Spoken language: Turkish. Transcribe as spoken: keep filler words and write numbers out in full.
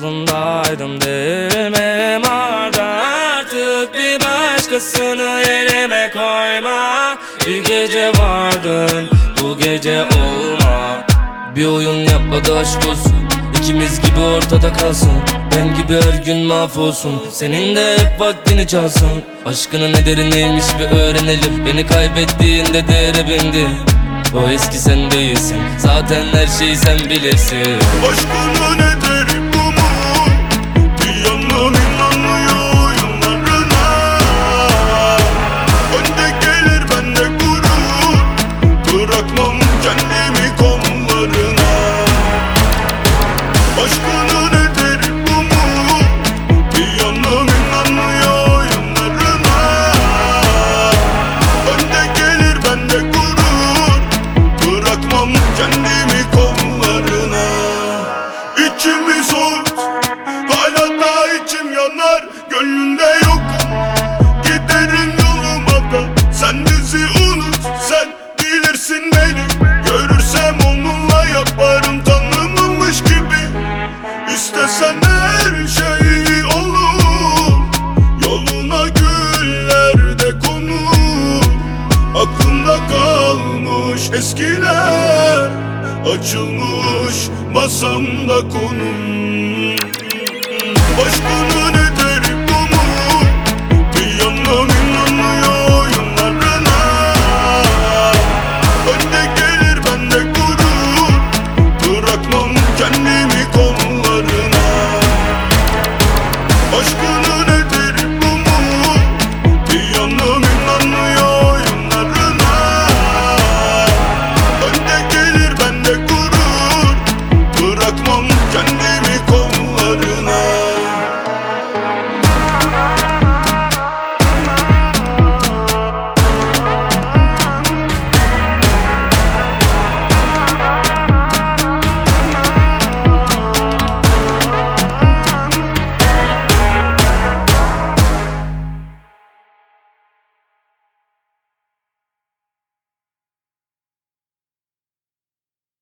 aklındaydım değil mi? Arda artık bir başkasını yerime koyma. Bir gece vardın, bu gece olma. Bir oyun yapma da aşk olsun, İkimiz gibi ortada kalsın. Ben gibi her gün mahvolsun, senin de hep vaktini çalsın. Aşkının nedeni neymiş bir öğrenelim. Beni kaybettiğinde değere bindi. O eski sen değilsin, zaten her şeyi sen bilirsin. Aşkının nedeni bu mu? Bir yanım inanmıyor oyunlarına. Önde gelir bende gurur, bırakmam kendimi kollarına. Aşkının nedeni bu mu? Bir yanım inanmıyor oyunlarına. Önde gelir bende gurur, bırakmam kendimi kollarına. İçimi soğut, hala da içim yanar. Gönlünde yokum, giderim yoluma da. Sen bizi unut, sen bilirsin beni. Görürsem onunla yaparım tanımamış gibi. İstesen her şey olur, yoluna güller de konur. Aklımda kalmış eskiler, açılmış masamda konum.